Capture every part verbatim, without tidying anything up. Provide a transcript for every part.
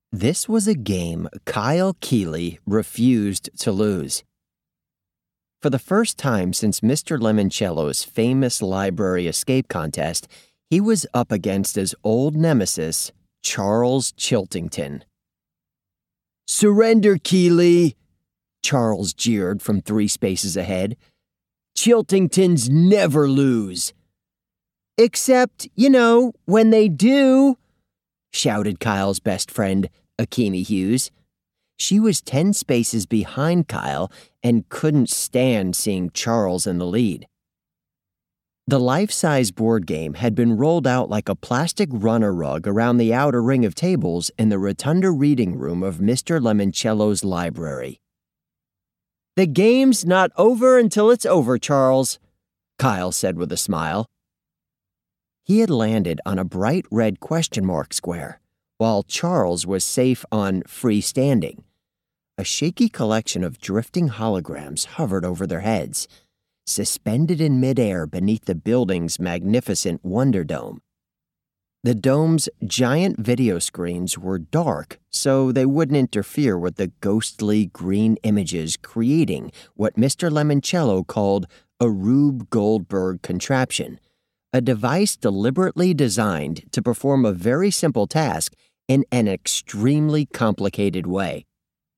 This was a game Kyle Keeley refused to lose. For the first time since Mister Lemoncello's famous library escape contest, he was up against his old nemesis, Charles Chiltington. "Surrender, Keeley," Charles jeered from three spaces ahead. "Chiltingtons never lose." "Except, you know, when they do," shouted Kyle's best friend, Akini Hughes. She was ten spaces behind Kyle and couldn't stand seeing Charles in the lead. The life-size board game had been rolled out like a plastic runner rug around the outer ring of tables in the rotunda reading room of Mister Lemoncello's library. "The game's not over until it's over, Charles," Kyle said with a smile. He had landed on a bright red question mark square, while Charles was safe on freestanding. A shaky collection of drifting holograms hovered over their heads, suspended in midair beneath the building's magnificent Wonder Dome. The dome's giant video screens were dark, so they wouldn't interfere with the ghostly green images creating what Mister Lemoncello called a Rube Goldberg contraption, a device deliberately designed to perform a very simple task in an extremely complicated way.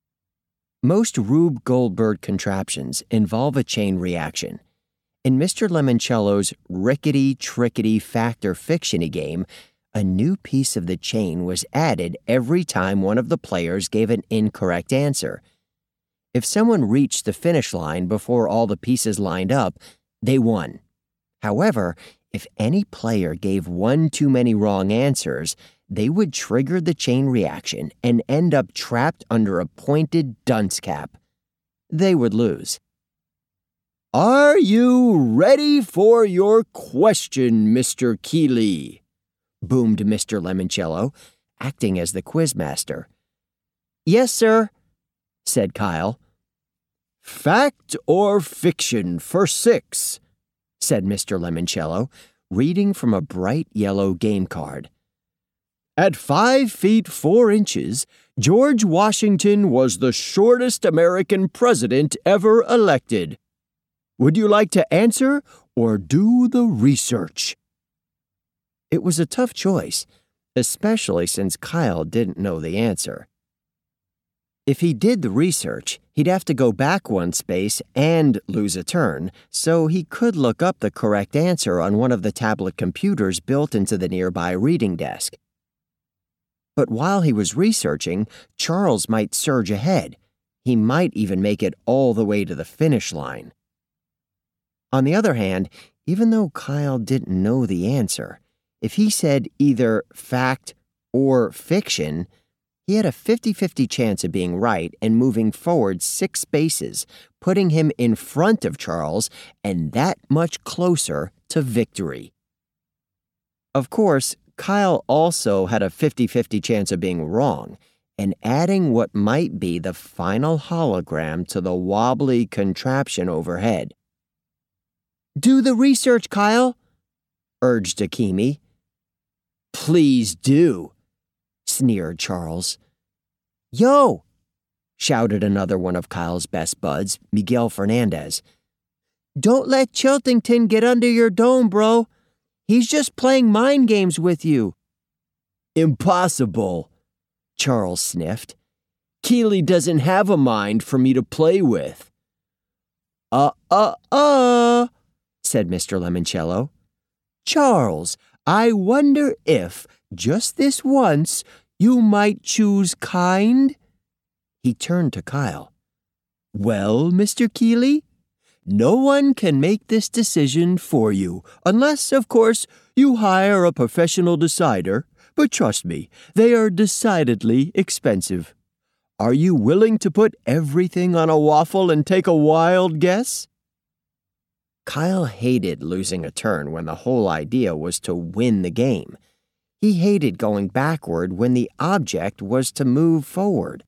Most Rube Goldberg contraptions involve a chain reaction. In Mister Lemoncello's rickety-trickety fact-or-fiction-y game, a new piece of the chain was added every time one of the players gave an incorrect answer. If someone reached the finish line before all the pieces lined up, they won. However, if any player gave one too many wrong answers, they would trigger the chain reaction and end up trapped under a pointed dunce cap. They would lose. "Are you ready for your question, Mister Keeley?" boomed Mister Lemoncello, acting as the quizmaster. "Yes, sir," said Kyle. "Fact or fiction for six?" said Mister Lemoncello, reading from a bright yellow game card. "At five feet four inches, George Washington was the shortest American president ever elected. Would you like to answer or do the research?" It was a tough choice, especially since Kyle didn't know the answer. If he did the research, he'd have to go back one space and lose a turn, so he could look up the correct answer on one of the tablet computers built into the nearby reading desk. But while he was researching, Charles might surge ahead. He might even make it all the way to the finish line. On the other hand, even though Kyle didn't know the answer, if he said either fact or fiction, he had a fifty-fifty chance of being right and moving forward six spaces, putting him in front of Charles and that much closer to victory. Of course, Kyle also had a fifty-fifty chance of being wrong and adding what might be the final hologram to the wobbly contraption overhead. "Do the research, Kyle," urged Akimi. "Please do," sneered Charles. "Yo!" shouted another one of Kyle's best buds, Miguel Fernandez. "Don't let Chiltington get under your dome, bro. He's just playing mind games with you." "Impossible," Charles sniffed. "Keeley doesn't have a mind for me to play with." Uh-uh-uh, said Mister Lemoncello. "Charles, I wonder if, just this once, you might choose kind?" He turned to Kyle. "Well, Mister Keeley, no one can make this decision for you, unless, of course, you hire a professional decider, but trust me, they are decidedly expensive. Are you willing to put everything on a waffle and take a wild guess?" Kyle hated losing a turn when the whole idea was to win the game. He hated going backward when the object was to move forward.